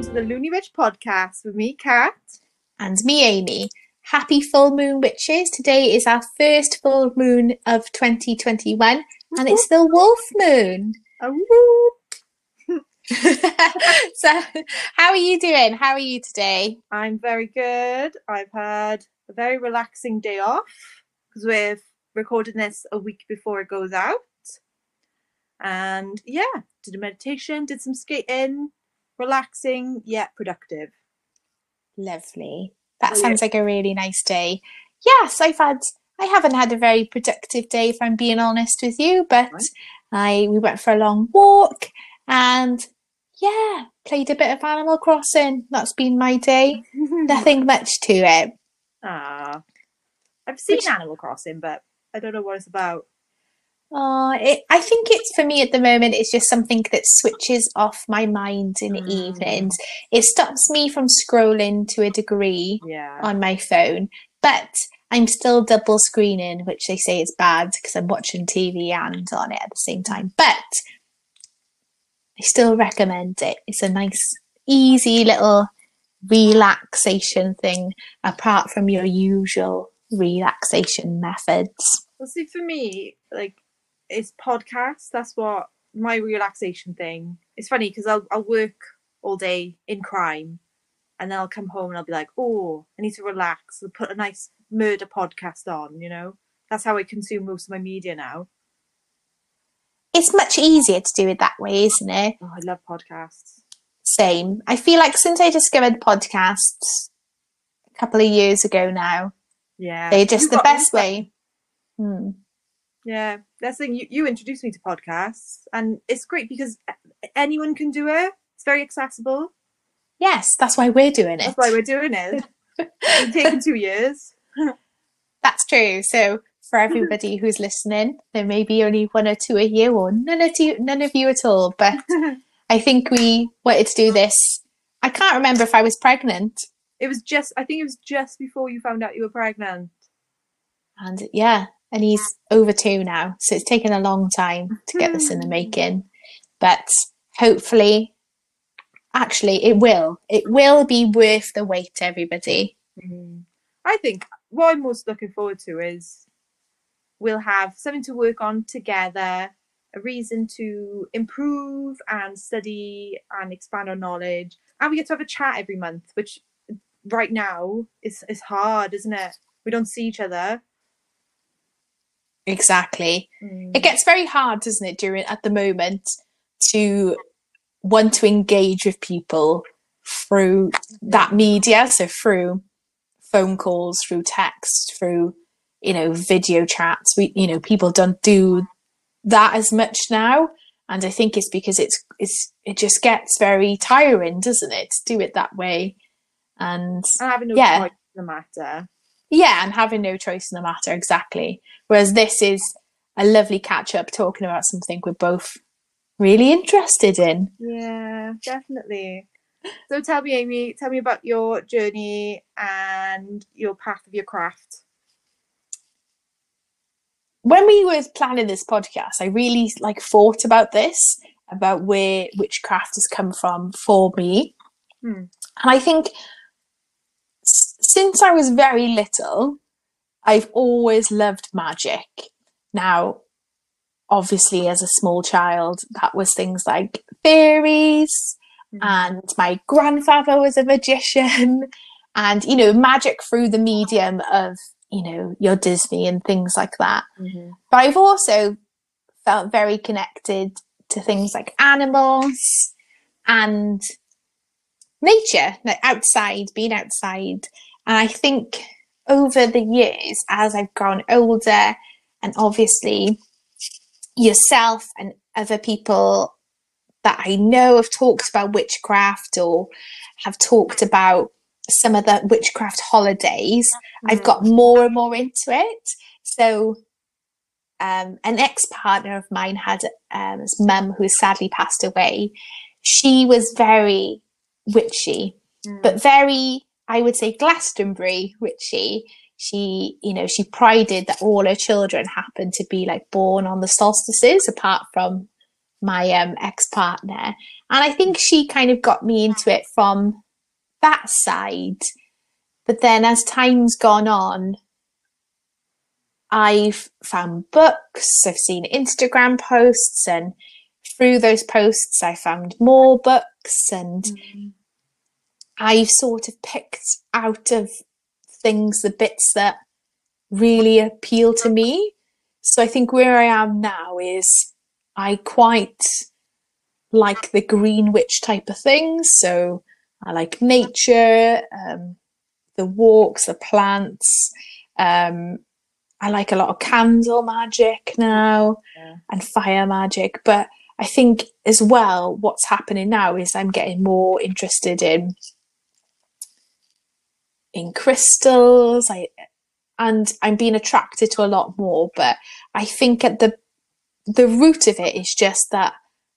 to the Looney Witch podcast with me, Kat. And me, Amy. Happy full moon witches. Today is our first full moon of 2021 and it's the wolf moon. So, how are you doing? How are you today? I'm very good. I've had a very relaxing day off because we're recording this a week before it goes out. And yeah, did a meditation, did some skating, relaxing yet productive. Lovely. That sounds like a really nice day. Yes, I haven't had a very productive day, if I'm being honest with you, but we went for a long walk and played a bit of Animal Crossing. That's been my day. Nothing much to it. I've seen Animal Crossing, but I don't know what it's about. I think it's, for me at the moment, it's just something that switches off my mind in the evenings. It stops me from scrolling to a degree on my phone, but I'm still double screening, which they say is bad because I'm watching TV and on it at the same time. But I still recommend it. It's a nice, easy little relaxation thing apart from your usual relaxation methods. Well, see, for me, it's podcasts. That's what my relaxation thing. It's funny because I'll work all day in crime and then I'll come home and I'll be like, oh, I need to relax. I'll put a nice murder podcast on, you know? That's how I consume most of my media now. It's much easier to do it that way, isn't it? Oh, I love podcasts. Same. I feel like since I discovered podcasts a couple of years ago now, they're just the best way. Yeah, that's the thing. You introduced me to podcasts, and it's great because anyone can do it. It's very accessible. Yes, that's why we're doing it. That's why we're doing it. It's taken 2 years. That's true. So for everybody who's listening, there may be only one or two of you, or none of you at all. But I think we wanted to do this. I can't remember if I was pregnant. I think it was just before you found out you were pregnant. And and he's over 2 now, so it's taken a long time to get this in the making. But hopefully, actually, it will be worth the wait, everybody. I think what I'm most looking forward to is we'll have something to work on together, a reason to improve and study and expand our knowledge, and we get to have a chat every month, which right now is hard, isn't it? We don't see each other. Exactly. It gets very hard, doesn't it, at the moment, to want to engage with people through that media, so through phone calls, through text, through video chats. People don't do that as much now, and I think it's because it just gets very tiring, doesn't it, to do it that way, and having no choice in the matter. And having no choice in the matter, exactly. Whereas this is a lovely catch-up talking about something we're both really interested in. Yeah, definitely. So tell me, Amy, about your journey and your path of your craft. When we were planning this podcast, I really thought about this, about where witchcraft has come from for me. And I think since I was very little, I've always loved magic. Now, obviously, as a small child, that was things like fairies, and my grandfather was a magician, and, magic through the medium of, your Disney and things like that. But I've also felt very connected to things like animals and nature, being outside. And I think over the years, as I've grown older, and obviously yourself and other people that I know have talked about witchcraft or have talked about some of the witchcraft holidays, I've got more and more into it. So an ex-partner of mine had his mum, who sadly passed away. She was very witchy, but very, I would say, Glastonbury witchy. She prided that all her children happened to be born on the solstices, apart from my ex-partner. And I think she kind of got me into it from that side. But then as time's gone on, I've found books, I've seen Instagram posts, and through those posts I found more books, and I've sort of picked out of things the bits that really appeal to me. So I think where I am now is I quite like the green witch type of things. So I like nature, the walks, the plants. I like a lot of candle magic now and fire magic. But I think as well, what's happening now is I'm getting more interested in crystals. And I'm being attracted to a lot more. But I think at the root of it is just that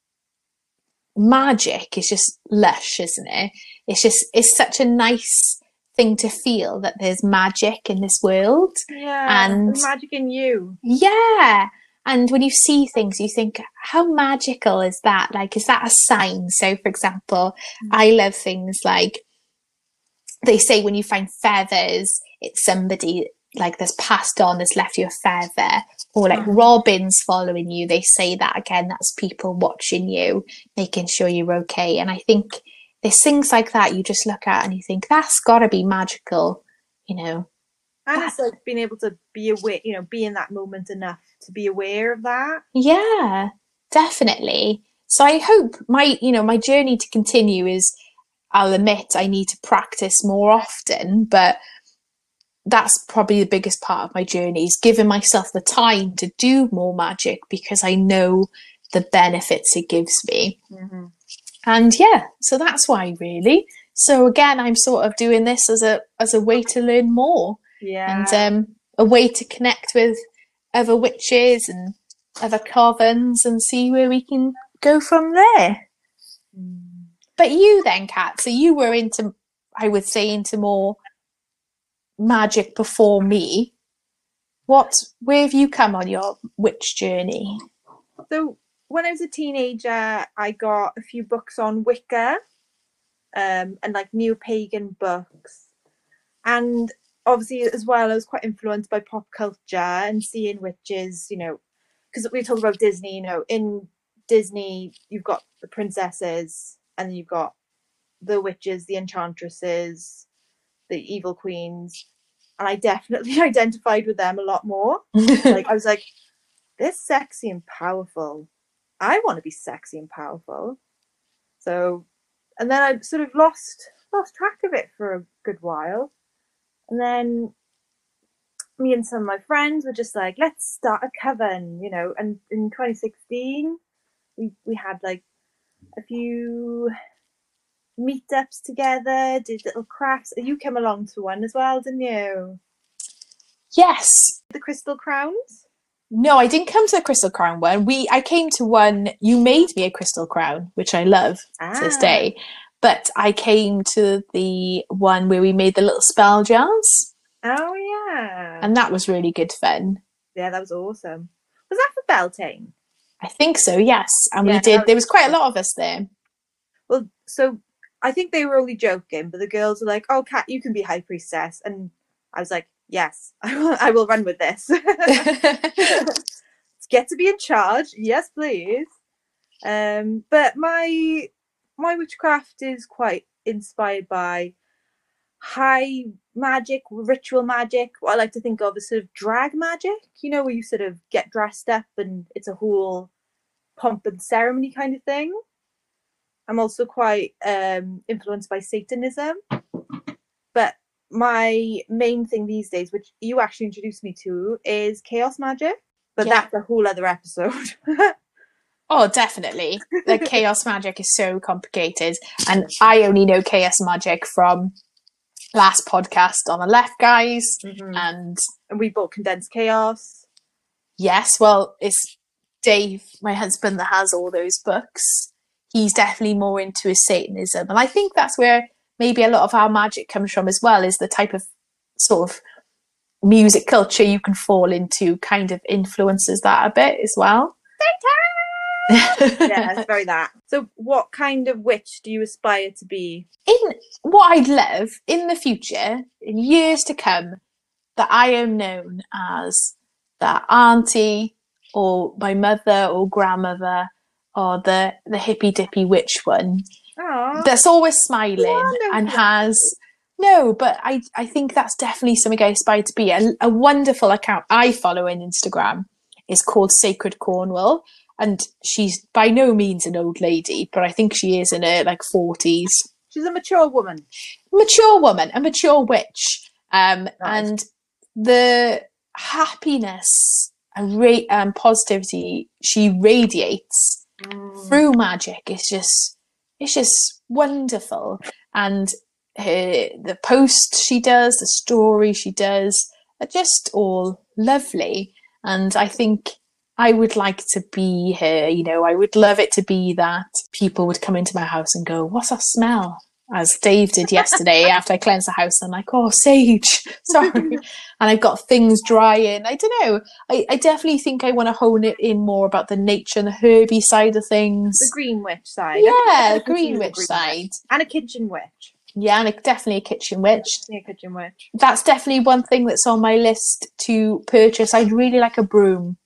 magic is just lush, isn't it? It's such a nice thing to feel that there's magic in this world. Yeah, and magic in you. Yeah. And when you see things, you think, how magical is that? Like, is that a sign? So, for example, I love things like, they say when you find feathers, it's somebody like that's passed on, that's left you a feather. Or like robins following you, they say that again, that's people watching you, making sure you're okay. And I think there's things like that you just look at and you think, that's got to be magical, you know. And it's like being able to be aware, you know, be in that moment enough to be aware of that. Yeah, definitely. So I hope my journey to continue is, I'll admit I need to practice more often, but that's probably the biggest part of my journey, is giving myself the time to do more magic, because I know the benefits it gives me. And yeah, so that's why, really. So again, I'm sort of doing this as a way to learn more. Yeah. And a way to connect with other witches and other covens and see where we can go from there. But you then, Kat, so you were into, I would say, into more magic before me. Where have you come on your witch journey? So when I was a teenager, I got a few books on Wicca, and like new pagan books. And obviously as well, I was quite influenced by pop culture and seeing witches, you know, because we talk about Disney, you know, in Disney, you've got the princesses and you've got the witches, the enchantresses, the evil queens. And I definitely identified with them a lot more. Like, I was like, they're sexy and powerful. I want to be sexy and powerful. So, and then I sort of lost track of it for a good while. And then me and some of my friends were just like, let's start a coven, you know. And in 2016, we had like a few meetups together, did little crafts. You came along to one as well, didn't you? Yes. The Crystal Crowns? No, I didn't come to the Crystal Crown one. I came to one, you made me a Crystal Crown, which I love to this day. But I came to the one where we made the little spell jars. Oh, yeah. And that was really good fun. Yeah, that was awesome. Was that for Beltane? I think so, yes. And Yeah, we did, there was quite a lot of us there. Well, so I think they were only joking, but the girls were like, oh, Kat, you can be High Priestess. And I was like, yes, I will run with this. Get to be in charge. Yes, please. But my witchcraft is quite inspired by high magic, ritual magic, what I like to think of as sort of drag magic, you know, where you sort of get dressed up and it's a whole pomp and ceremony kind of thing. I'm also quite influenced by Satanism. But my main thing these days, which you actually introduced me to, is chaos magic. But that's a whole other episode. Oh, definitely. The chaos magic is so complicated. And I only know chaos magic from last podcast on the left, guys. And we bought Condensed Chaos. Yes, well, it's Dave, my husband, that has all those books. He's definitely more into his Satanism. And I think that's where maybe a lot of our magic comes from as well, is the type of sort of music culture you can fall into kind of influences that a bit as well. Yeah, it's very that. So what kind of witch do you aspire to be? In what I'd love in the future, in years to come, that I am known as that auntie or my mother or grandmother or the hippy dippy witch one Aww. that's always smiling and Wonderful. has no, but I think that's definitely something I aspire to be. A wonderful account I follow on Instagram is called Sacred Cornwall, and she's by no means an old lady, but I think she is in her like 40s. She's a mature woman. Mature woman, a mature witch. Nice. And the happiness and positivity she radiates through magic is just wonderful. And the posts she does, the story she does, are just all lovely. And I think I would like to be her. You know, I would love it to be that people would come into my house and go, "What's that smell?" As Dave did yesterday after I cleansed the house. I'm like, "Oh, sage, sorry." And I've got things drying. I don't know. I definitely think I want to hone it in more about the nature and the herby side of things. The green witch side. Yeah, the green witch side. And a kitchen witch. Yeah, and definitely a kitchen witch. Yeah, kitchen witch. That's definitely one thing that's on my list to purchase. I'd really like a broom.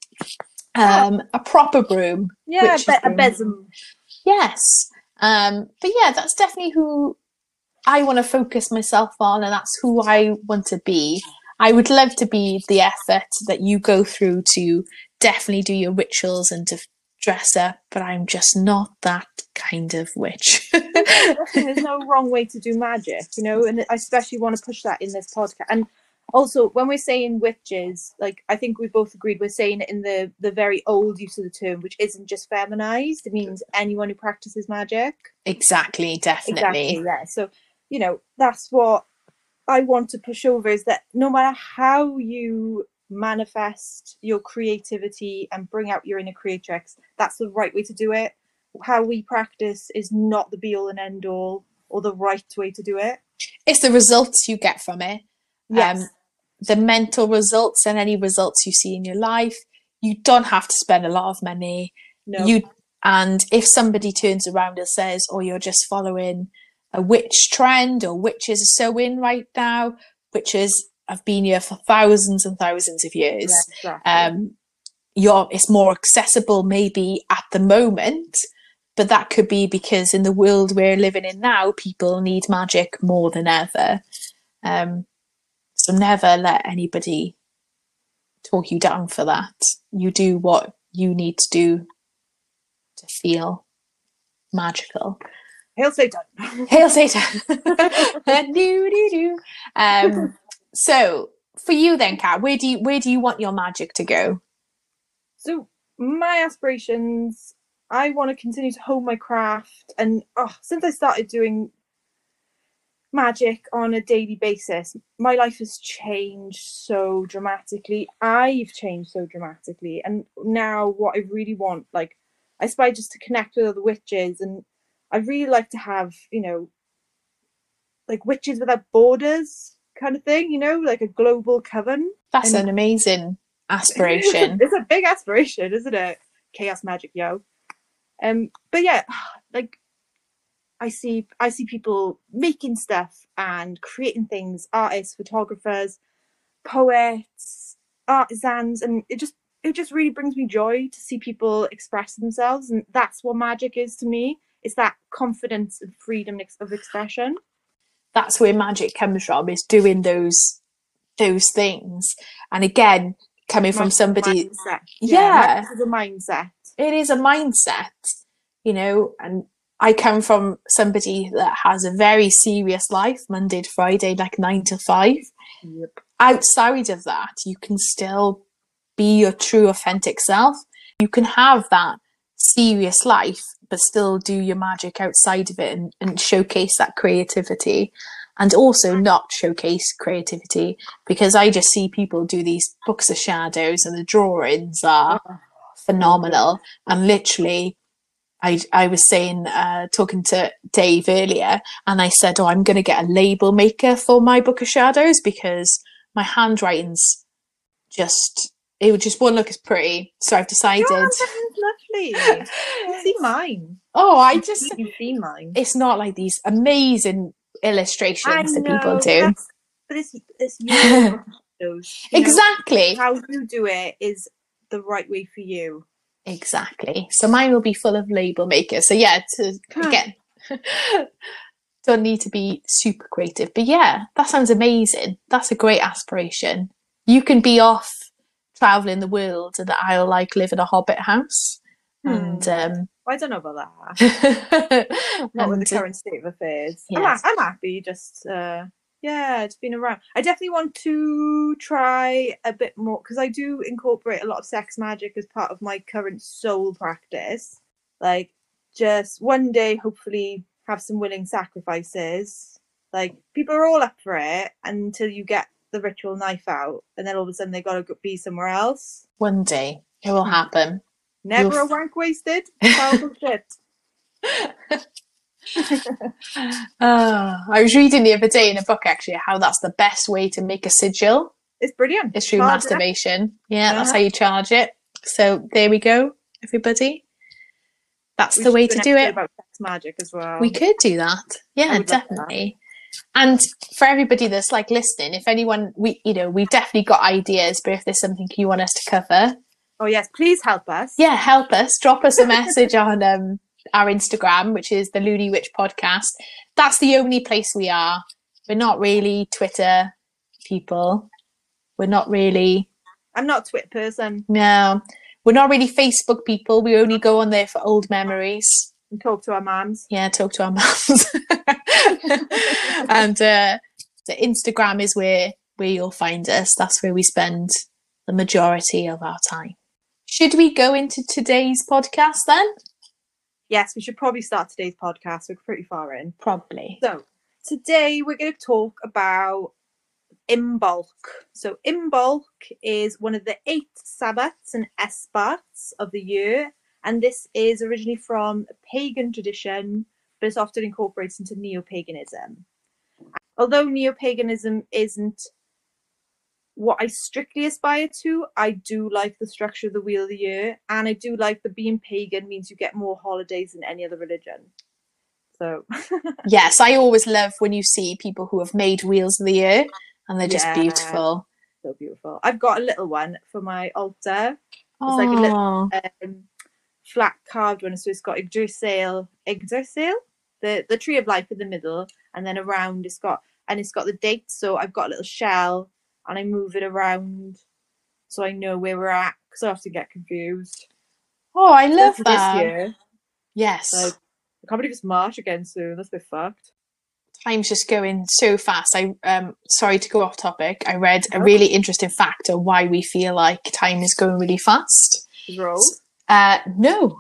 A proper broom. Yeah, a broom. besom. Yes. But yeah, that's definitely who I want to focus myself on, and that's who I want to be. I would love to be the effort that you go through to definitely do your rituals and to dress up, but I'm just not that kind of witch. There's no wrong way to do magic, you know, and I especially want to push that in this podcast. And also, when we're saying witches, like, I think we both agreed we're saying it in the very old use of the term, which isn't just feminized. It means anyone who practices magic. Exactly, definitely. Exactly, yeah. So, you know, that's what I want to push over, is that no matter how you manifest your creativity and bring out your inner creatrix, that's the right way to do it. How we practice is not the be all and end all or the right way to do it. It's the results you get from it. Yes. The mental results and any results you see in your life. You don't have to spend a lot of money. No. And if somebody turns around and says, "Oh, you're just following a witch trend," or "witches are so in right now," witches have been here for thousands and thousands of years. Yeah, exactly. It's more accessible maybe at the moment, but that could be because in the world we're living in now, people need magic more than ever. So never let anybody talk you down for that. You do what you need to do to feel magical. Hail Satan. Hail Satan. So for you then, Kat, where do you want your magic to go? So my aspirations, I want to continue to hone my craft, and since I started doing magic on a daily basis, my life has changed so dramatically. I've changed so dramatically, and now what I really want, like, I aspire just to connect with other witches, and I'd really like to have, you know, like Witches Without Borders kind of thing, you know, like a global coven. That's an amazing aspiration. It's a big aspiration, isn't it? Chaos magic, yo. But yeah, like, I see people making stuff and creating things, artists, photographers, poets, artisans, and it just really brings me joy to see people express themselves, and that's what magic is to me. It's that confidence and freedom of expression. That's where magic comes from, is doing those things. And again, coming from somebody, mindset. Yeah, it's a mindset. It is a mindset, you know. And I come from somebody that has a very serious life, Monday to Friday, like 9 to 5. Yep. Outside of that, you can still be your true authentic self. You can have that serious life but still do your magic outside of it, and showcase that creativity, and also not showcase creativity, because I just see people do these books of shadows and the drawings are phenomenal. And literally I was saying, talking to Dave earlier, and I said, I'm going to get a label maker for my book of shadows, because my handwriting's just, it just won't look as pretty. So I've decided. Oh, that sounds lovely. You see mine. Oh, You've seen mine. It's not like these amazing illustrations that people do. But it's your photos. Exactly. How you do it is the right way for you. Exactly. So mine will be full of label makers. So yeah, again, don't need to be super creative. But yeah, that sounds amazing. That's a great aspiration. You can be off traveling the world and I'll like live in a hobbit house. And I don't know about that. Not with the current state of affairs. Yes. I'm happy just it's been around. I definitely want to try a bit more because I do incorporate a lot of sex magic as part of my current soul practice. Like just one day hopefully have some willing sacrifices. Like people are all up for it until you get the ritual knife out and then all of a sudden they gotta be somewhere else. One day it will happen. Never a wank wasted. Powerful shit. I was reading the other day in a book actually how that's the best way to make a sigil. It's brilliant. It's through masturbation. Yeah, that's how you charge it. So there we go, everybody. That's the way to do it. About sex magic as well. We could do that. Yeah, definitely. And for everybody that's like listening, if anyone we've definitely got ideas, but if there's something you want us to cover, oh yes, please help us. Yeah, help us. Drop us a message on our Instagram, which is the Loony Witch Podcast. That's the only place we are. We're not really Twitter people. We're not really... I'm not a Twitter person. No. We're not really Facebook people. We only go on there for old memories. And talk to our mums. Yeah, talk to our mums. And the Instagram is where you'll find us. That's where we spend the majority of our time. Should we go into today's podcast then? Yes, we should probably start today's podcast. We're pretty far in. Probably. So, today we're going to talk about Imbolc. So, Imbolc is one of the 8 Sabbats and Esbats of the year. And this is originally from a pagan tradition, but it's often incorporated into neo-paganism. Although neo-paganism isn't what I strictly aspire to, I do like the structure of the Wheel of the Year, and I do like that being pagan means you get more holidays than any other religion. So yes, I always love when you see people who have made Wheels of the Year, and they're just beautiful. So beautiful. I've got a little one for my altar. It's like a little flat carved one, so it's got Yggdrasil, the tree of life in the middle, and then around it's got the dates. So I've got a little shell. And I move it around so I know where we're at because I often get confused. Oh, I love that. This year. Yes. So I can't believe it's March again soon. That's a bit fucked. Time's just going so fast. Sorry to go off topic. I read a really interesting fact on why we feel like time is going really fast. Roll? No.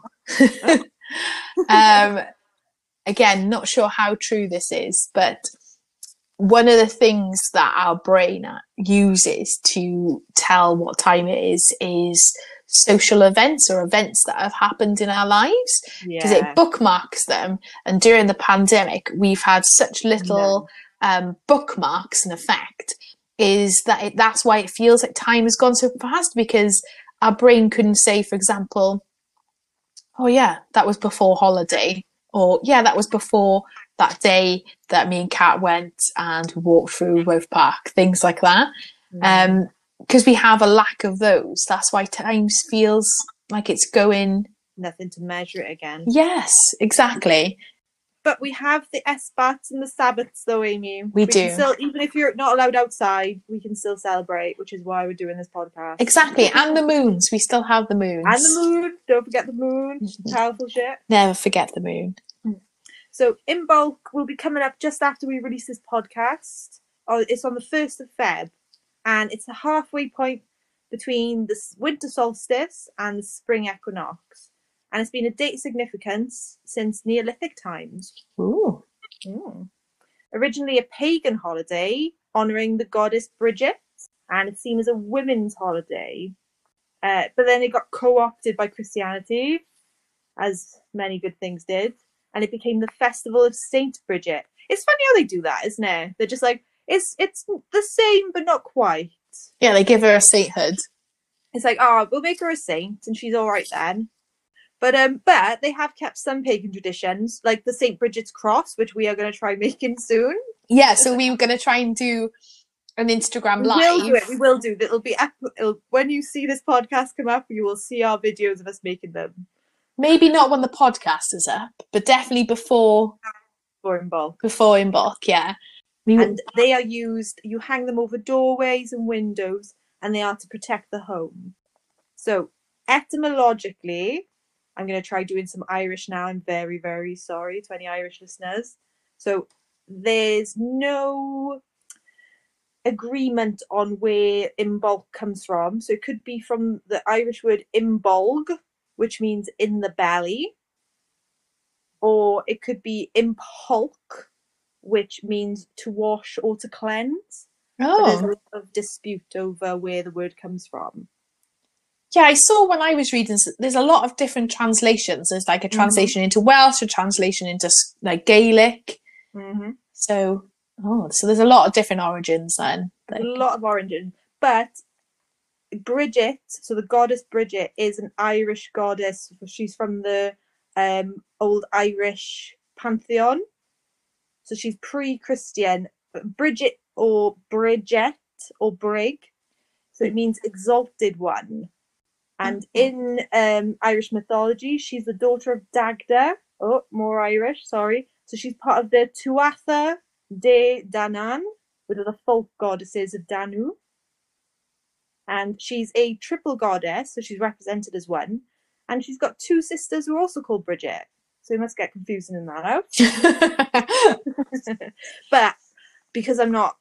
Again, not sure how true this is, but one of the things that our brain uses to tell what time it is social events or events that have happened in our lives, because it bookmarks them. And during the pandemic, we've had such little bookmarks in effect, that's why it feels like time has gone so fast, because our brain couldn't say, for example, oh yeah, that was before holiday, or yeah, that was before that day that me and Kat went and walked through Wove Park, things like that. Because we have a lack of those. That's why time feels like it's going... Nothing to measure it again. Yes, exactly. But we have the Esbats and the Sabbats though, Amy. We do. Still, even if you're not allowed outside, we can still celebrate, which is why we're doing this podcast. Exactly. And the moons. We still have the moons. And the moon. Don't forget the moon. Powerful shit. Never forget the moon. So Imbolc will be coming up just after we release this podcast. It's on the 1st of Feb. And it's the halfway point between the winter solstice and the spring equinox. And it's been a date of significance since Neolithic times. Ooh. Originally a pagan holiday honouring the goddess Bridget. And it's seen as a women's holiday. But then it got co-opted by Christianity, as many good things did. And it became the festival of Saint Bridget. It's funny how they do that, isn't it? They're just like, it's the same, but not quite. Yeah, they give her a sainthood. It's like, oh, we'll make her a saint and she's all right then. But they have kept some pagan traditions, like the St. Bridget's cross, which we are going to try making soon. Yeah, so we were going to try and do an Instagram live. We will do it. We will do. It'll be when you see this podcast come up, you will see our videos of us making them. Maybe not when the podcast is up, but definitely before in bulk. Before in bulk, yeah. And they are used. You hang them over doorways and windows, and they are to protect the home. So etymologically, I'm going to try doing some Irish now. I'm very, very sorry to any Irish listeners. So there's no agreement on where imbolc comes from. So it could be from the Irish word imbolg, which means in the belly, or it could be impulk, which means to wash or to cleanse. Oh. But there's a lot of dispute over where the word comes from. Yeah, I saw when I was reading, there's a lot of different translations. There's like a translation into Welsh, a translation into like Gaelic. So there's a lot of different origins then. Like, a lot of origins. But Bridget, so the goddess Bridget, is an Irish goddess. She's from the old Irish pantheon. So she's pre-Christian. Bridget or Bridget or Brig. So it means exalted one. And in Irish mythology, she's the daughter of Dagda. Oh, more Irish, sorry. So she's part of the Tuatha De Danann, which are the folk goddesses of Danu. And she's a triple goddess, so she's represented as one. And she's got two sisters who are also called Bridget. So you must get confusing in that out. But because I'm not...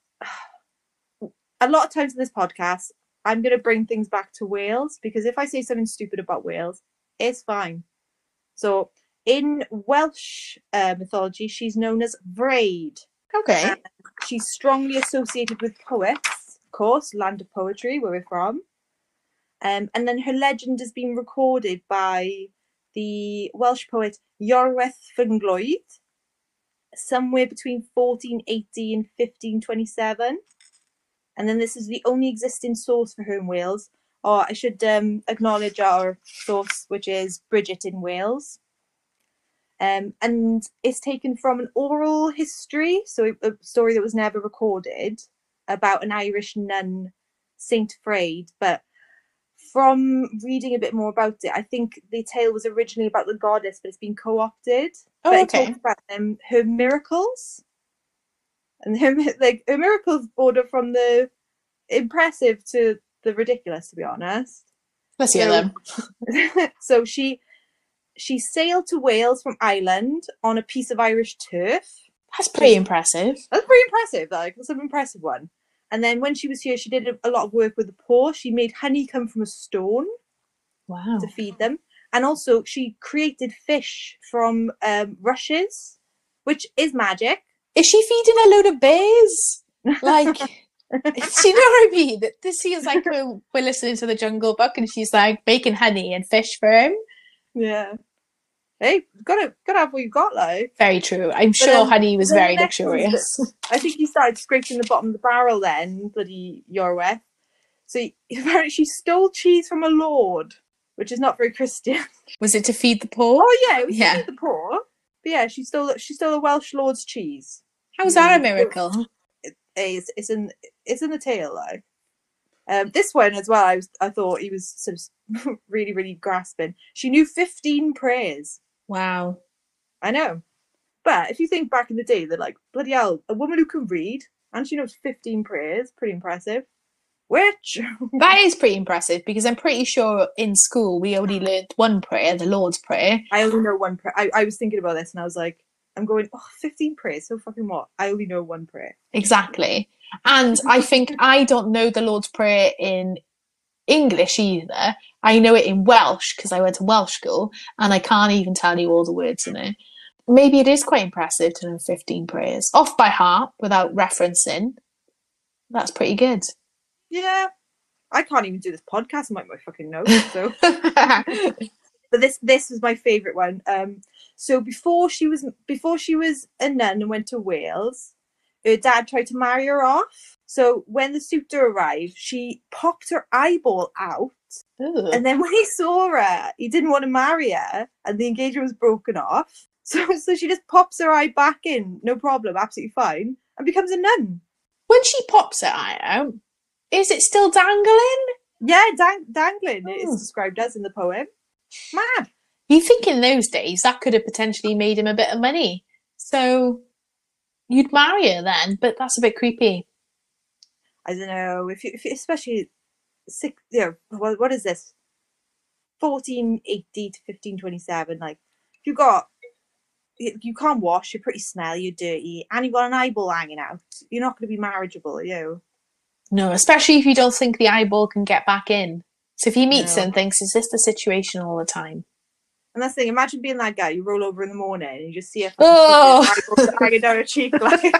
A lot of times in this podcast, I'm going to bring things back to Wales, because if I say something stupid about Wales, it's fine. So in Welsh mythology, she's known as Vraid. Okay. And she's strongly associated with poets, of course, land of poetry, where we're from. And then her legend has been recorded by the Welsh poet Iorwerth Fynglwyd, somewhere between 1480 and 1527. And then this is the only existing source for her in Wales. Or I should acknowledge our source, which is Bridget in Wales. And it's taken from an oral history, so a story that was never recorded, about an Irish nun, Saint Vraid. But from reading a bit more about it, I think the tale was originally about the goddess, but it's been co-opted. Oh, but okay. It talks about her miracles. And her miracles border from the impressive to the ridiculous, to be honest. Let's hear them. So she sailed to Wales from Ireland on a piece of Irish turf. That's pretty impressive. That's pretty impressive. That's an impressive one. And then when she was here, she did a lot of work with the poor. She made honey come from a stone. Wow. To feed them. And also she created fish from rushes, which is magic. Is she feeding a load of bears? Like, do you know what I mean? This is like we're listening to the Jungle Book and she's like making honey and fish for him. Yeah. Hey, gotta have what you got, like. Very true. I'm sure honey was very luxurious. I think he started scraping the bottom of the barrel then, bloody Iorwerth. So apparently she stole cheese from a lord, which is not very Christian. Was it to feed the poor? Oh yeah, it was to feed the poor. But yeah, she stole a Welsh lord's cheese. How was that a miracle? It's in the tale, like. This one as well, I thought he was sort of really, really grasping. She knew 15 prayers. Wow. I know. But if you think back in the day, they're like, bloody hell, a woman who can read and she knows 15 prayers, pretty impressive. Which? That is pretty impressive, because I'm pretty sure in school we only learned one prayer, the Lord's Prayer. I only know one prayer. I was thinking about this and I was like, I'm going, 15 prayers, so fucking what? I only know one prayer. Exactly. And I think I don't know the Lord's Prayer in English either. I know it in Welsh because I went to Welsh school and I can't even tell you all the words in it. Maybe it is quite impressive to know 15 prayers off by heart without referencing. That's pretty good. Yeah. I can't even do this podcast. I might my fucking notes. So. But this was my favourite one. So before she was a nun and went to Wales, her dad tried to marry her off. So when the suitor arrived, she popped her eyeball out Ooh. And then when he saw her, he didn't want to marry her, and the engagement was broken off. So she just pops her eye back in, no problem, absolutely fine, and becomes a nun. When she pops her eye out, is it still dangling? Yeah, dangling, it is described as in the poem. Mad. You think in those days that could have potentially made him a bit of money. So you'd marry her then, but that's a bit creepy. I don't know, if you especially what is this? 1480 to 1527. Like, you can't wash, you're pretty smelly, you're dirty, and you've got an eyeball hanging out. You're not going to be marriageable, are you? No, especially if you don't think the eyeball can get back in. So if he meets her and thinks, is this the situation all the time? And that's the thing, imagine being that guy, you roll over in the morning and you just see her hanging down her cheek. Like.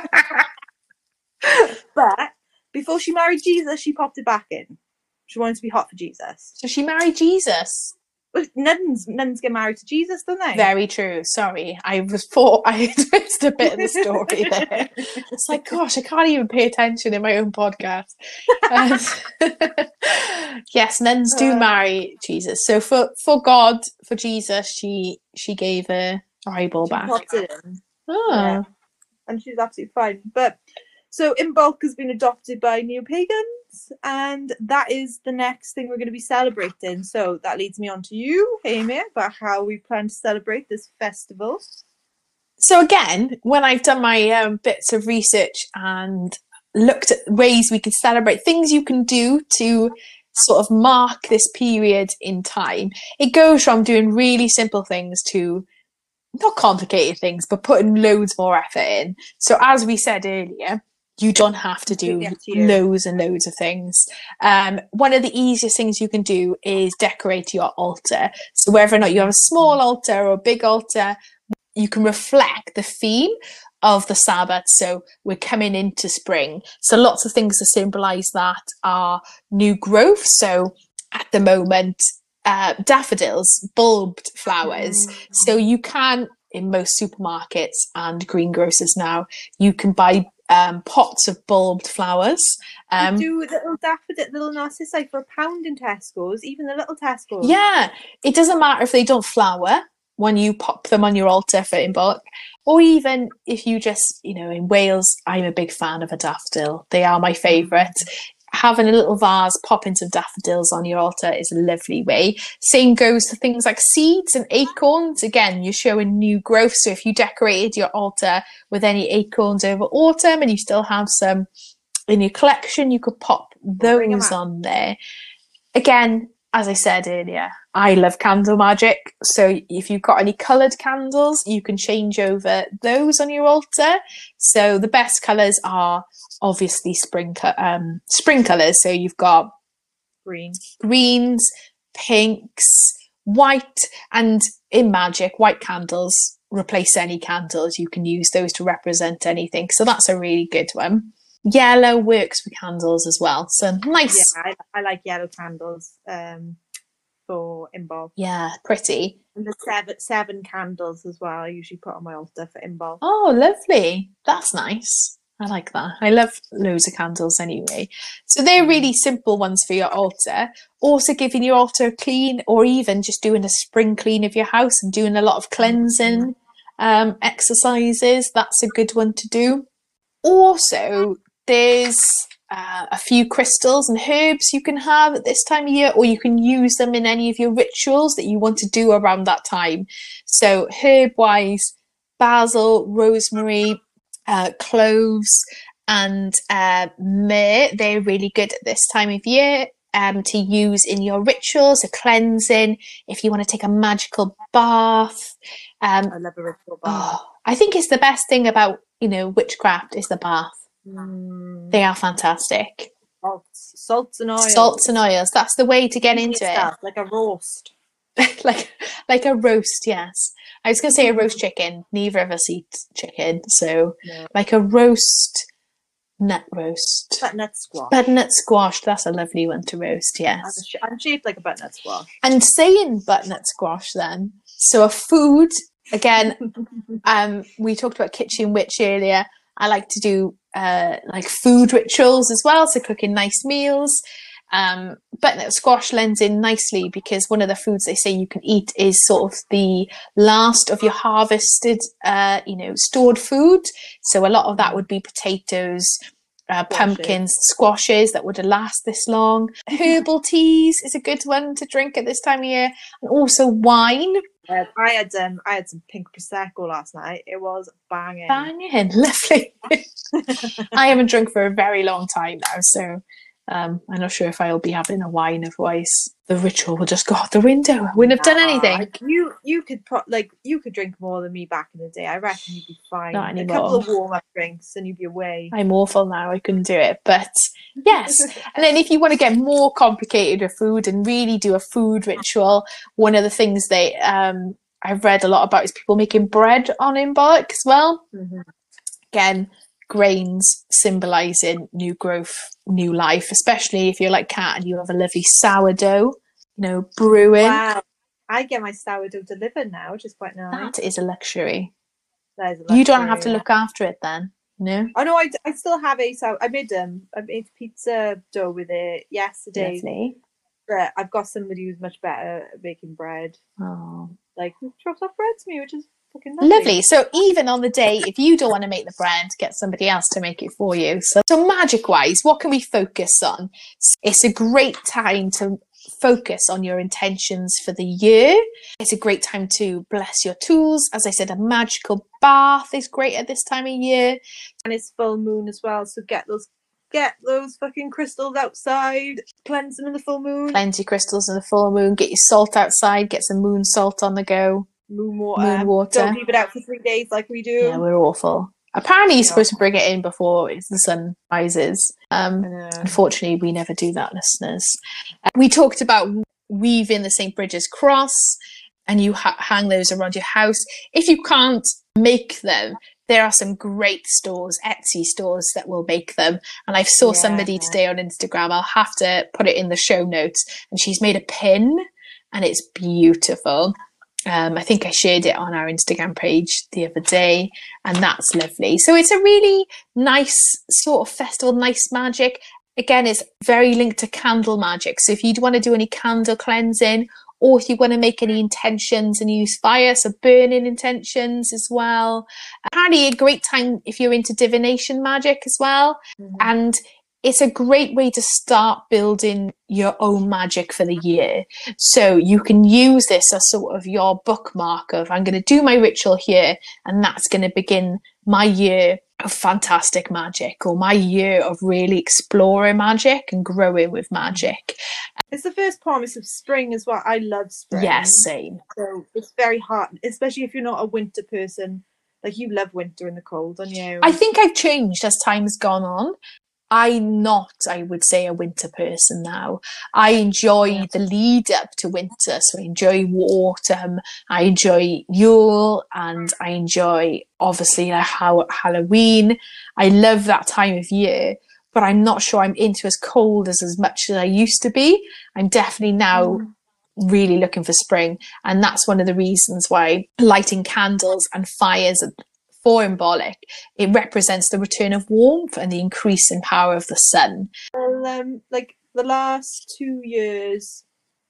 But before she married Jesus, she popped it back in. She wanted to be hot for Jesus. So she married Jesus. Well, nuns get married to Jesus, don't they? Very true. Sorry, I missed a bit of the story there. It's like, gosh, I can't even pay attention in my own podcast. Yes, nuns do marry Jesus. So for God, for Jesus, she gave her eyeball back. Popped it in. Oh. Yeah. And she's absolutely fine. But so Imbolc has been adopted by neo-pagans, and that is the next thing we're going to be celebrating. So that leads me on to you, Amy, about how we plan to celebrate this festival. So again, when I've done my bits of research and looked at ways we could celebrate, things you can do to sort of mark this period in time, it goes from doing really simple things to not complicated things, but putting loads more effort in. So as we said earlier, you don't have to do loads and loads of things. One of the easiest things you can do is decorate your altar. So whether or not you have a small altar or a big altar, you can reflect the theme of the Sabbath. So we're coming into spring. So lots of things to symbolise that are new growth. So at the moment, daffodils, bulbed flowers. So you can, in most supermarkets and greengrocers now, you can buy pots of bulbed flowers. Do little daffodil, little narcissi for £1 in Tesco's, even the little Tesco's. Yeah, it doesn't matter if they don't flower when you pop them on your altar for Imbolc, or even if you just, in Wales, I'm a big fan of a daffodil. They are my favourite. Having a little vase, popping some daffodils on your altar is a lovely way. Same goes for things like seeds and acorns. Again, you're showing new growth. So if you decorated your altar with any acorns over autumn and you still have some in your collection, you could pop those on there. Again, as I said earlier, I love candle magic. So if you've got any coloured candles, you can change over those on your altar. So the best colours are obviously spring colours. So you've got greens, pinks, white, and in magic, white candles replace any candles. You can use those to represent anything. So that's a really good one. Yellow works for candles as well. So nice. Yeah, I like yellow candles for Imbolc. Yeah, pretty. And the seven candles as well, I usually put on my altar for Imbolc. Oh, lovely. That's nice. I like that. I love loads of candles anyway. So they're really simple ones for your altar. Also giving your altar a clean, or even just doing a spring clean of your house and doing a lot of cleansing exercises. That's a good one to do. Also, there's a few crystals and herbs you can have at this time of year, or you can use them in any of your rituals that you want to do around that time. So herb-wise, basil, rosemary, cloves and myrrh, they're really good at this time of year to use in your rituals, a cleansing, if you want to take a magical bath. I love a ritual bath. I think it's the best thing about, witchcraft is the bath. They are fantastic. Salts and oils. Salts and oils. That's the way to get into it. Like a roast. like a roast, yes. I was going to say a roast chicken. Neither of us eat chicken. So like a roast, nut roast. Butternut squash. Butternut squash. That's a lovely one to roast, yes. I'm shaped like a butternut squash. And saying butternut squash then. So a food, again, we talked about Kitchen Witch earlier. I like to do like food rituals as well. So cooking nice meals. But squash lends in nicely because one of the foods they say you can eat is sort of the last of your harvested, stored food. So a lot of that would be potatoes, pumpkins, squashes that would last this long. Herbal teas is a good one to drink at this time of year, and also wine. I had some pink prosecco last night. It was banging. Lovely. I haven't drunk for a very long time now, so I'm not sure if I'll be having a wine, otherwise the ritual will just go out the window. I wouldn't have done anything. You could drink more than me back in the day. I reckon you'd be fine. Not anymore. A couple of warm-up drinks and you'd be away. I'm awful now. I couldn't do it. But yes. And then if you want to get more complicated with food and really do a food ritual, one of the things I've read a lot about is people making bread on Imbolc as well. Mm-hmm. Again, grains symbolizing new growth, new life, especially if you're like Kat and you have a lovely sourdough, brewing. Wow. I get my sourdough delivered now, which is quite nice. That is a luxury. You don't have to look after it then, no? Oh no, I still have I made pizza dough with it yesterday. Lovely. But I've got somebody who's much better at baking bread. Oh. Like, who drops off bread to me, which is fucking lovely. So even on the day, if you don't want to make the bread, get somebody else to make it for you. So magic wise, what can we focus on? It's a great time to focus on your intentions for the year. It's a great time to bless your tools. As I said, a magical bath is great at this time of year. And it's full moon as well, so get those fucking crystals outside. Cleanse them in the full moon. Cleanse your crystals in the full moon. Get your salt outside. Get some moon salt on the go. Moon water. Don't leave it out for 3 days like we do. Yeah, we're awful. Apparently you're supposed to bring it in before the sun rises. Unfortunately, we never do that, listeners. We talked about weaving the St. Bridget's cross, and you hang those around your house. If you can't make them, there are some great stores, Etsy stores, that will make them. And I saw somebody today on Instagram, I'll have to put it in the show notes, and she's made a pin and it's beautiful. I think I shared it on our Instagram page the other day, and that's lovely. So it's a really nice sort of festival, nice magic. Again, it's very linked to candle magic. So if you want to do any candle cleansing, or if you want to make any intentions and use fire, so burning intentions as well. Apparently a great time if you're into divination magic as well. Mm-hmm. And it's a great way to start building your own magic for the year. So you can use this as sort of your bookmark of, I'm going to do my ritual here, and that's going to begin my year of fantastic magic, or my year of really exploring magic and growing with magic. It's the first promise of spring as well. I love spring. Yes, same. So it's very hard, especially if you're not a winter person. Like, you love winter and the cold, don't you? I think I've changed as time's gone on. I'm not, I would say, a winter person now. I enjoy the lead up to winter. So I enjoy autumn, I enjoy Yule, and I enjoy, obviously, Halloween. I love that time of year, but I'm not sure I'm into as cold as much as I used to be. I'm definitely now really looking for spring. And that's one of the reasons why lighting candles and fires for Imbolc, it represents the return of warmth and the increase in power of the sun. Well, like the last 2 years,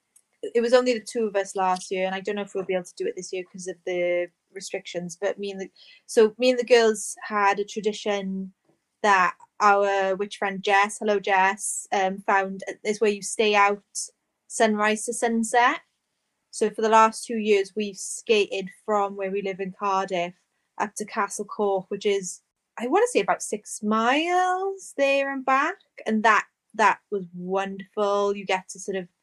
it was only the two of us last year, and I don't know if we'll be able to do it this year because of the restrictions. But me and the girls had a tradition that our witch friend Jess, hello Jess, found is where you stay out sunrise to sunset. So for the last 2 years, we've skated from where we live in Cardiff up to Castle Cork, which is, I want to say, about 6 miles there and back, and that was wonderful. You get to sort of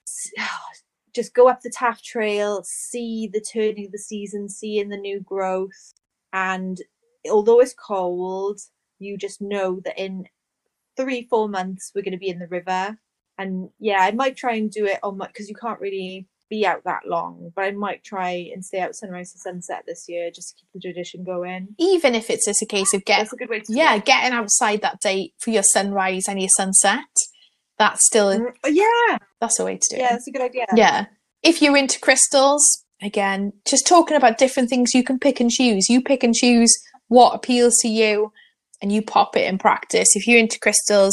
just go up the Taff Trail, see the turning of the season, seeing the new growth, and although it's cold, you just know that in 3-4 months we're going to be in the river. And yeah, I might try and do it on because you can't really be out that long, but I might try and stay out sunrise to sunset this year just to keep the tradition going. Even if it's just a case of that's a good way to getting outside that day for your sunrise and your sunset. That's still that's a way to do it. Yeah, that's a good idea. Yeah. If you're into crystals, again, just talking about different things you can pick and choose. You pick and choose what appeals to you and you pop it in practice. If you're into crystals, the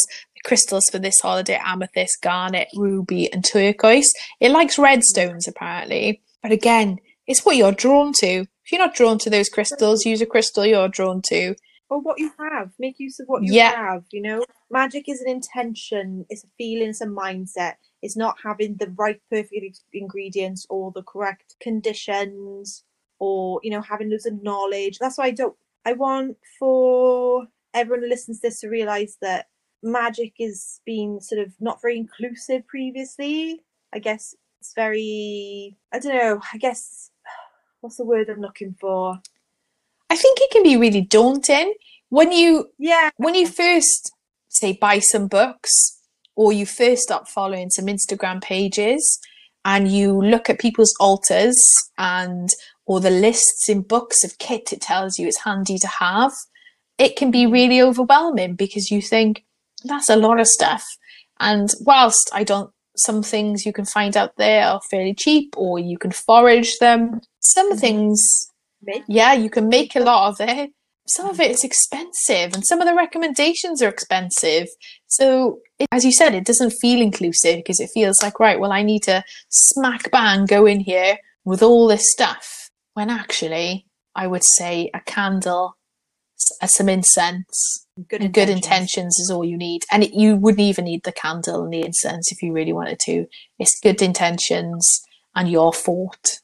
crystals for this holiday: amethyst, garnet, ruby, and turquoise. It likes red stones, apparently. But again, it's what you're drawn to. If you're not drawn to those crystals, use a crystal you're drawn to. Or what you have. Make use of what you Yeah, have, you know? Magic is an intention, it's a feeling, it's a mindset. It's not having the right perfect ingredients or the correct conditions or, you know, having loads of knowledge. That's why I want for everyone who listens to this to realise that magic is being sort of not very inclusive previously. I guess it's very, I don't know, I guess, what's the word I'm looking for? I think it can be really daunting when you Yeah. first say buy some books, or you first start following some Instagram pages, and you look at people's altars and or the lists in books of kit it tells you it's handy to have. It can be really overwhelming because you think that's a lot of stuff. And whilst some things you can find out there are fairly cheap, or you can forage them, some things, yeah, you can make a lot of it. Some of it is expensive, and some of the recommendations are expensive. So, as you said, it doesn't feel inclusive because it feels like, right, well, I need to smack bang go in here with all this stuff. When actually, I would say a candle, some incense, and good intentions is all you need. And you wouldn't even need the candle and the incense if you really wanted to. It's good intentions and your thought.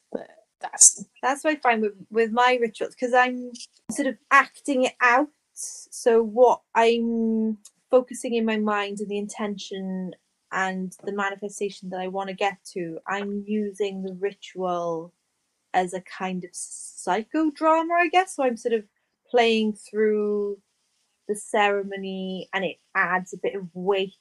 That's what I find with my rituals, because I'm sort of acting it out. So what I'm focusing in my mind and the intention and the manifestation that I want to get to, I'm using the ritual as a kind of psychodrama, I guess. So I'm sort of playing through the ceremony, and it adds a bit of weight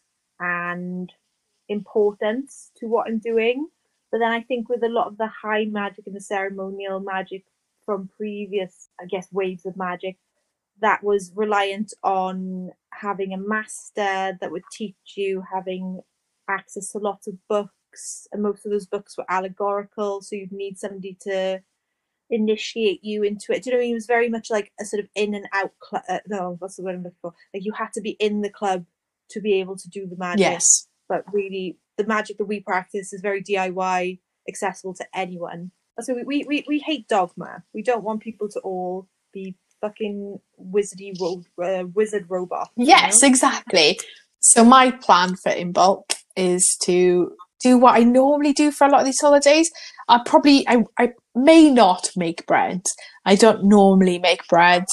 and importance to what I'm doing. But then I think with a lot of the high magic and the ceremonial magic from previous, I guess, waves of magic, that was reliant on having a master that would teach you, having access to lots of books, and most of those books were allegorical, so you'd need somebody to initiate you into it. Do you know what I mean? It was very much like a sort of in and out club. No, what's the word I'm looking for? Like, you had to be in the club to be able to do the magic. Yes. But really, the magic that we practice is very DIY, accessible to anyone. So we hate dogma. We don't want people to all be fucking wizard robots. Yes, you know? exactly. So my plan for In Bulk is to do what I normally do for a lot of these holidays. I may not make bread. I don't normally make bread.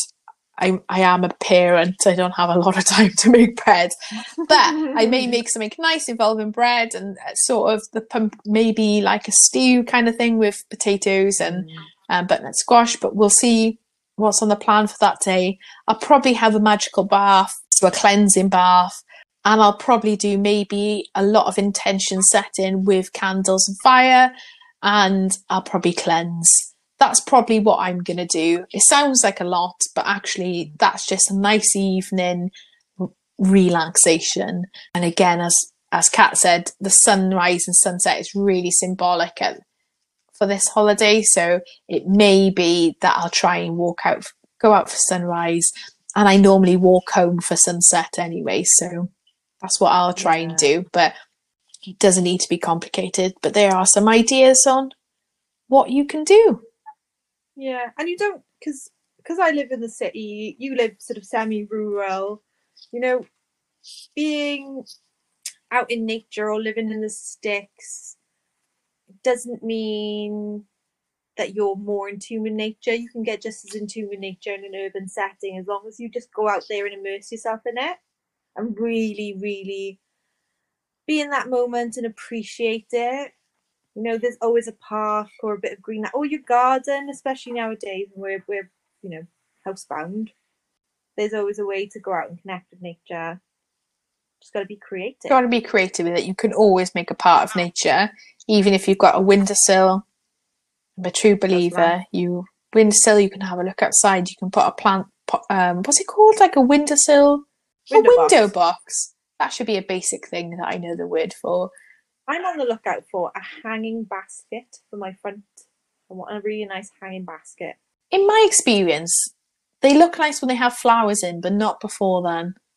I am a parent. I don't have a lot of time to make bread, but I may make something nice involving bread and sort of maybe like a stew kind of thing with potatoes and butternut squash. But we'll see what's on the plan for that day. I'll probably have a magical bath, so a cleansing bath, and I'll probably do maybe a lot of intention setting with candles and fire, and I'll probably cleanse. That's probably what I'm going to do. It sounds like a lot, but actually that's just a nice evening relaxation. And again, as Kat said, the sunrise and sunset is really symbolic for this holiday. So it may be that I'll try and go out for sunrise, and I normally walk home for sunset anyway. So that's what I'll try and do. But it doesn't need to be complicated. But there are some ideas on what you can do. Yeah, and you don't, because I live in the city, you live sort of semi-rural, you know, being out in nature or living in the sticks doesn't mean that you're more in tune with nature. You can get just as in tune with nature in an urban setting as long as you just go out there and immerse yourself in it and really, really be in that moment and appreciate it. You know, there's always a park or a bit of green, or your garden, especially nowadays when we're you know, housebound. There's always a way to go out and connect with nature. Just got to be creative. Got to be creative with it. You can always make a part of nature, even if you've got a windowsill. I'm a true believer. You can have a look outside. You can put a plant. What's it called? Like a windowsill, window box. That should be a basic thing that I know the word for. I'm on the lookout for a hanging basket for my front. I want a really nice hanging basket. In my experience, they look nice when they have flowers in, but not before then.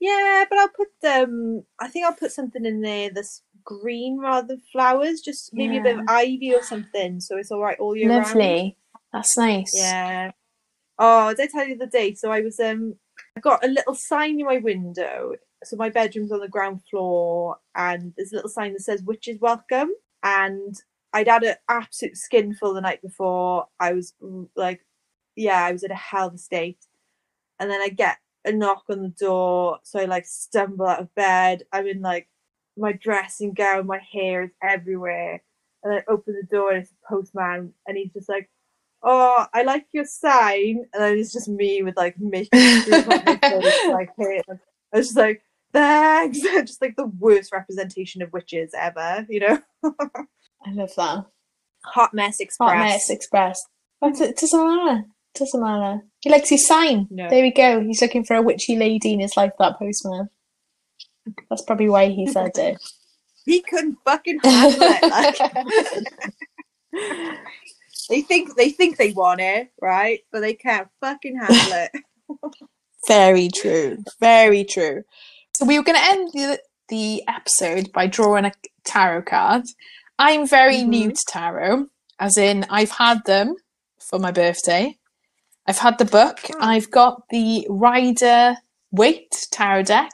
Yeah, but I think I'll put something in there that's green rather than flowers, just maybe a bit of Yeah. ivy or something, so it's all right all year round. Lovely. That's nice. Yeah. Oh, did I tell you the day? So I got a little sign in my window. So my bedroom's on the ground floor, and there's a little sign that says "Witches Welcome." And I'd had an absolute skinful the night before. I was like, yeah, I was in a hell of a state. And then I get a knock on the door, so I like stumble out of bed. I'm in like my dressing gown, my hair is everywhere. And I open the door and it's a postman, and he's just like, "Oh, I like your sign," and then it's just me with like makeup streak on my face, like hair. I was just like, "Thanks," just like the worst representation of witches ever, you know. I love that. Hot Mess Hot Mess Express. Express. But it doesn't matter. Doesn't matter. He likes his sign. No, There we go. He's looking for a witchy lady in his life, that postman. That's probably why he said it. he couldn't fucking handle it. Like they think they want it, right? But they can't fucking handle it. Very true. Very true. So we were going to end the episode by drawing a tarot card. I'm very new to tarot, as in I've had them for my birthday. I've had the book. Oh. I've got the Rider Waite tarot deck.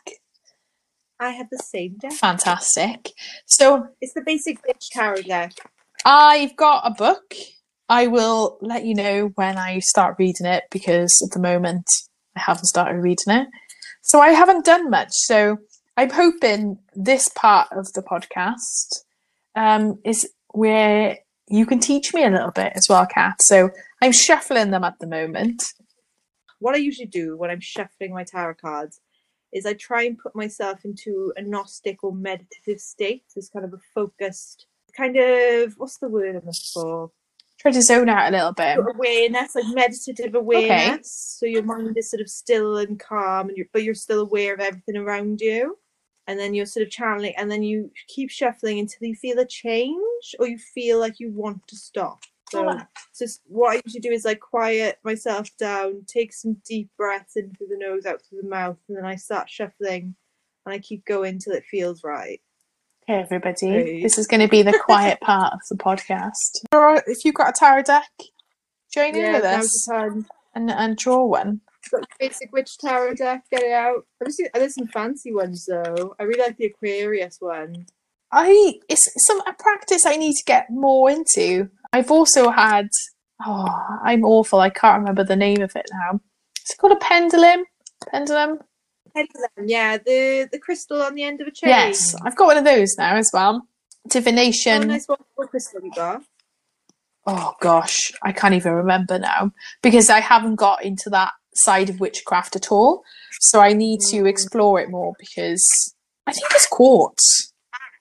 I have the same deck. Fantastic. So it's the basic bitch tarot deck. I've got a book. I will let you know when I start reading it, because at the moment I haven't started reading it. So I haven't done much. So I'm hoping this part of the podcast is where you can teach me a little bit as well, Kat. So I'm shuffling them at the moment. What I usually do when I'm shuffling my tarot cards is I try and put myself into a Gnostic or meditative state. So it's kind of a focused, kind of, what's the word I'm looking for? Try to zone out a little bit. Awareness, like meditative awareness. Okay. So your mind is sort of still and calm, and but you're still aware of everything around you. And then you're sort of channeling, and then you keep shuffling until you feel a change, or you feel like you want to stop. So what I usually do is like quiet myself down, take some deep breaths in through the nose, out through the mouth, and then I start shuffling, and I keep going till it feels right. Okay, everybody, right. This is going to be the quiet part of the podcast. If you've got a tarot deck, join in with us and draw one. Got the basic witch tarot deck, get it out. There's some fancy ones though. I really like the Aquarius one. It's a practice I need to get more into. I've also had, I'm awful, I can't remember the name of it now. Is it called a pendulum? Pendulum, yeah, the crystal on the end of a chain. Yes, I've got one of those now as well. Divination. Oh, nice. What crystal you got? Oh gosh, I can't even remember now, because I haven't got into that side of witchcraft at all. So I need to explore it more, because I think it's quartz.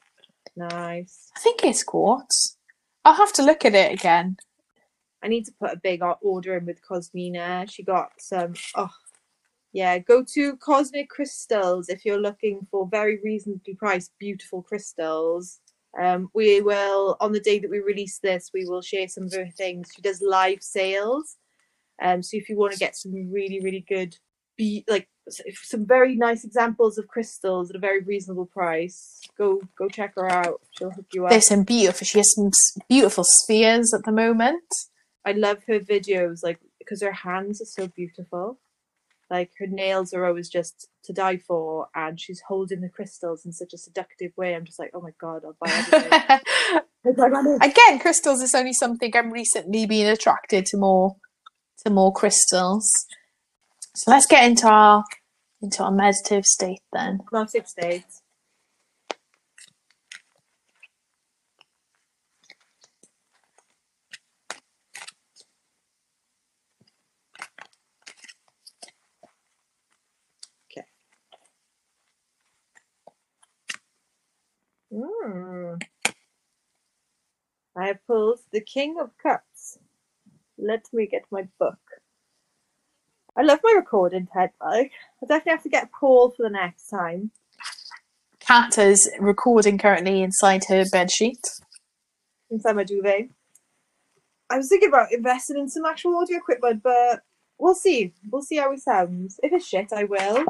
Nice. I think it's quartz. I'll have to look at it again. I need to put a big order in with Cosmina. She got some, go to Cosmic Crystals if you're looking for very reasonably priced, beautiful crystals. We will, on the day that we release this, we will share some of her things. She does live sales. So if you want to get some really, really good, some very nice examples of crystals at a very reasonable price, go check her out. She'll hook you up. There's some beautiful, she has some beautiful spheres at the moment. I love her videos, because her hands are so beautiful. Like, her nails are always just to die for, and she's holding the crystals in such a seductive way. I'm just like, oh my God, I'll buy everything. Again, crystals is only something I'm recently being attracted to more crystals. So let's get into our meditative state then. Gnostic state. I have pulled the King of Cups. Let me get my book. I love my recording, Ted. I definitely have to get a call for the next time. Kat is recording currently inside her bedsheet. Inside my duvet. I was thinking about investing in some actual audio equipment, but we'll see. We'll see how it sounds. If it's shit, I will.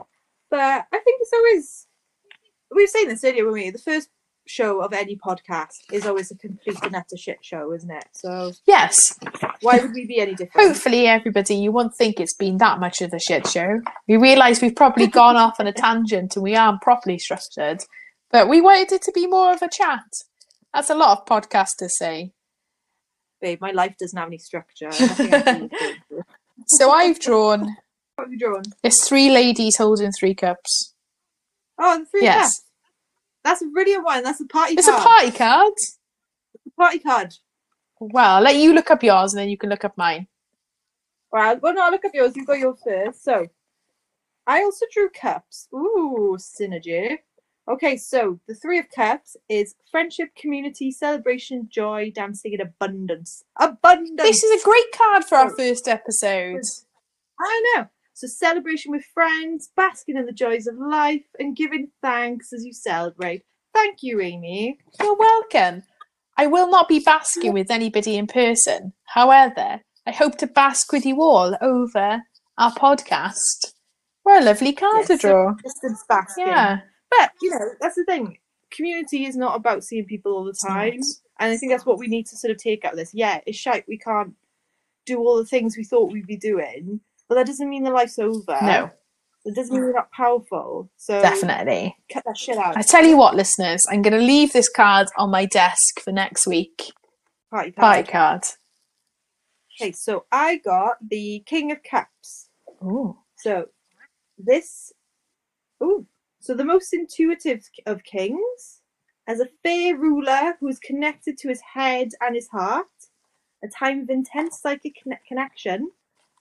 But I think it's always, we've seen this earlier, haven't we? The first show of any podcast is always a complete and utter shit show, isn't it? So Yes. why would we be any different? Hopefully, everybody, you won't think it's been that much of a shit show. We realise we've probably gone off on a tangent and we aren't properly structured, but we wanted it to be more of a chat. That's a lot of podcasters say. Babe, my life doesn't have any structure. Nothing I do. So I've drawn. What have you drawn? There's 3 ladies holding 3 cups. Oh, the 3 Yes. cups. That's a brilliant one. That's a party It's card. a party card. It's a party card. Well, I'll let you look up yours and then you can look up mine. Right, well, no, I'll look up yours. You've got yours first. So, I also drew cups. Ooh, synergy. Okay, so the 3 of cups is friendship, community, celebration, joy, dancing, and abundance. Abundance! This is a great card for our first episode. I know. So celebration with friends, basking in the joys of life, and giving thanks as you celebrate. Thank you, Amy. You're welcome. I will not be basking with anybody in person. However, I hope to bask with you all over our podcast. What a lovely card to draw. Distance basking. Yeah. But, you know, that's the thing. Community is not about seeing people all the time. And I think that's what we need to sort of take out of this. Yeah, it's shite. We can't do all the things we thought we'd be doing. But that doesn't mean the life's over. No. It doesn't mean we're not powerful. So Definitely. cut that shit out. I tell you what, listeners, I'm going to leave this card on my desk for next week. Party card. Party card. Okay, so I got the King of Cups. Ooh. So this... Ooh. So the most intuitive of kings, as a fair ruler who is connected to his head and his heart, a time of intense psychic connection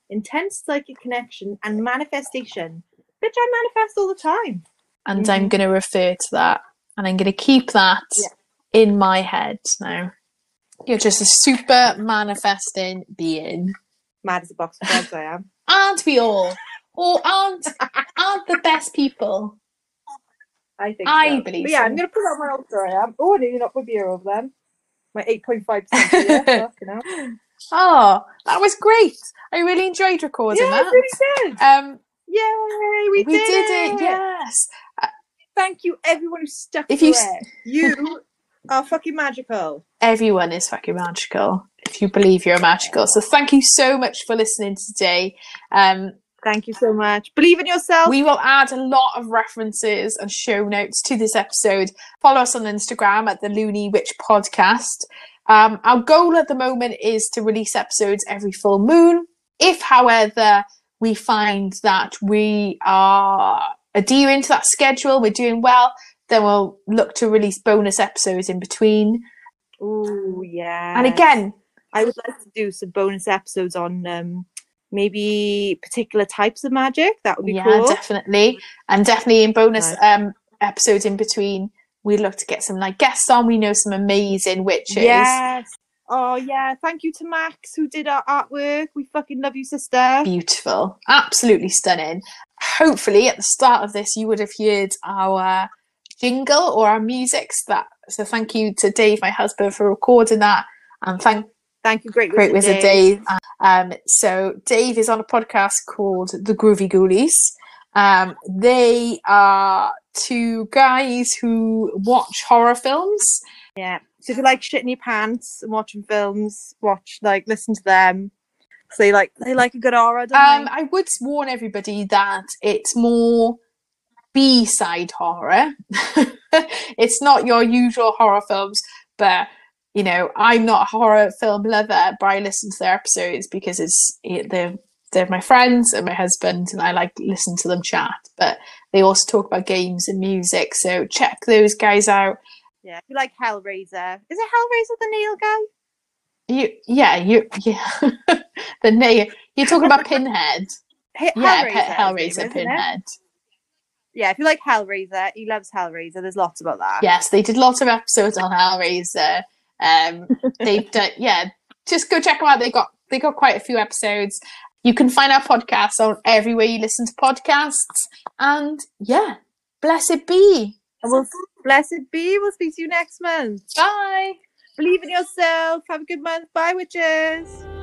and manifestation. Bitch, I manifest all the time. And I'm going to refer to that. And I'm going to keep that in my head now. You're just a super manifesting being. Mad as a box of frogs, I am. Aren't we all? Or aren't the best people? I think I so. believe But yeah, so. I'm going to put that on my altar, I am. Oh, I nearly knocked my beer over them. My 8.5% beer. Fucking hell. Oh, that was great. I really enjoyed recording Yeah, that. I really did. Yay, we did it. Yes. Thank you, everyone who stuck If through you it. You are fucking magical. Everyone is fucking magical. If you believe you're magical. So thank you so much for listening today. Thank you so much. Believe in yourself. We will add a lot of references and show notes to this episode. Follow us on Instagram at the Looney Witch Podcast. Our goal at the moment is to release episodes every full moon. If, however, we find that we are adhering to that schedule, we're doing well, then we'll look to release bonus episodes in between. Oh, yeah. And again, I would like to do some bonus episodes on maybe particular types of magic. That would be cool. Yeah, definitely. And definitely in bonus episodes in between, we look to get some like guests on. We know some amazing witches. Yes. Oh, yeah. Thank you to Max who did our artwork. We fucking love you, sister. Beautiful. Absolutely stunning. Hopefully at the start of this, you would have heard our jingle or our music. So thank you to Dave, my husband, for recording that. And thank you, Great Wizard Dave. So Dave is on a podcast called The Groovy Ghoulies. They are 2 guys who watch horror films. Yeah. So if you like shitting your pants and watching films, listen to them. So they like a good horror, don't they? I would warn everybody that it's more B-side horror. It's not your usual horror films, but you know, I'm not a horror film lover, but I listen to their episodes because they're my friends and my husband, and I like to listen to them chat. But they also talk about games and music, so check those guys out. Yeah, if you like Hellraiser. Is it Hellraiser the nail guy? The nail. You're talking about Pinhead. Hellraiser, Pinhead. Yeah, if you like Hellraiser, he loves Hellraiser. There's lots about that. Yes, they did lots of episodes on Hellraiser. They've done, just go check them out. They got quite a few episodes. You can find our podcast on everywhere you listen to podcasts. And blessed be. Blessed be. We'll speak to you next month. Bye. Believe in yourself. Have a good month. Bye, witches.